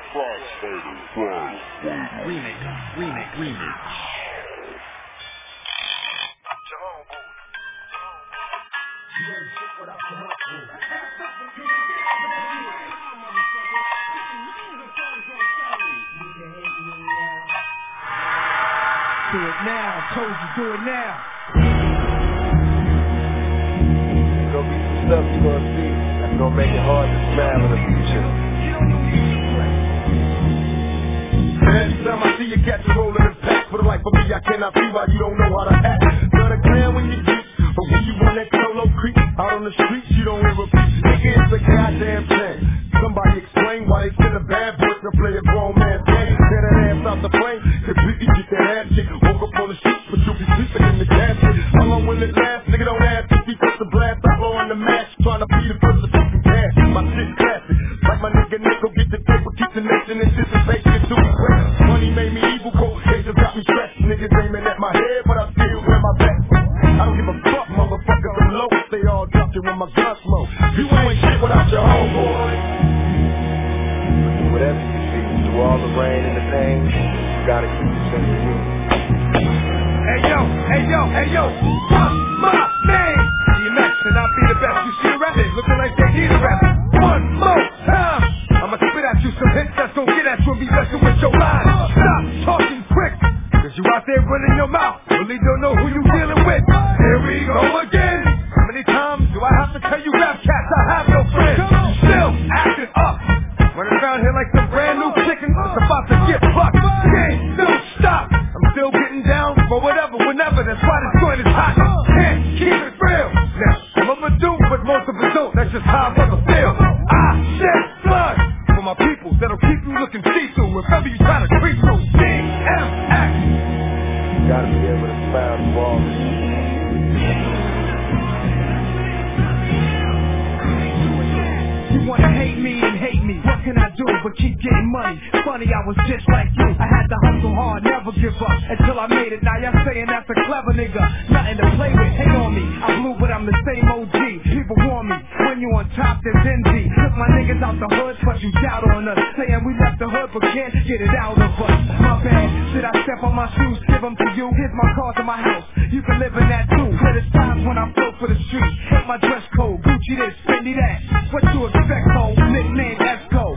Do it now, told you do it now. There's gonna be some stuff you're gonna see that's gonna make it hard to smile in the future. Every time I see you catch a roll in the pack, for the life of me, I cannot see why you don't know how to act. You're the clown when you geek, but when you on that solo creep, out on the streets, you don't ever repeat. Nigga, it's a goddamn shame. Somebody explain why they send a bad boy to play a grown man's game. Tear that ass out the frame, completely get that ass kick. Woke up on the streets, but you'll be sleeping in the casket. How long will it last? Nigga, don't ask if he puts the blast. I blow on the mash, trying to be the first to fucking cash. My shit's classic. Like my nigga Nick, go get the paper, keep the nation in anticipation to it. Money made me evil, cold cases got me stressed. Niggas aiming at my head, but I still wear my vest. I don't give a fuck, motherfuckers, I'm low. They all dropping when my gun slow. You ain't shit without your homeboy. Whatever you see, through all the rain and the pain, you gotta keep your sense of humor. Hey yo, hey yo, hey yo, what's my name? DMX and I'll be the best. You see the rappers looking like they need a rap. One more time, I'ma spit at you some hits that's gon' get at you and be messing with your mind. Stop talking quick, cause you out there running your mouth, really don't know who you dealing with. Here we go again. How many times do I have to tell you rap cats I have no friends? Still acting up. Running around here like some brand new chicken, it's about to get fucked. Can't still stop. I'm still getting down for whatever, whenever. That's why this joint is hot. Can't keep it real. Now, some of it do, but most of it don't. That's just how I wanna feel. I shed blood for my people that'll keep you looking see-through wherever you try to creep through. DMX. You gotta be able to smile through all this. You wanna hate me and hate me, what can I do but keep getting money? Funny, I was just like you, I had to hustle hard, never give up until I made it. Now you're saying that's a clever nigga, nothing to play with, hate on me. I blew but I'm the same OG, people warn me, when you on top there's envy. Took my niggas out the hood, but you doubt on us, saying we left the hood but can't get it out of us. My bad, should I step on my shoes, give them to you? Here's my car to my house, you can live in that too. But it's times when I float for the street, hit my dress code, Gucci this, Fendi that. What you expect, ho? Nickname Esco.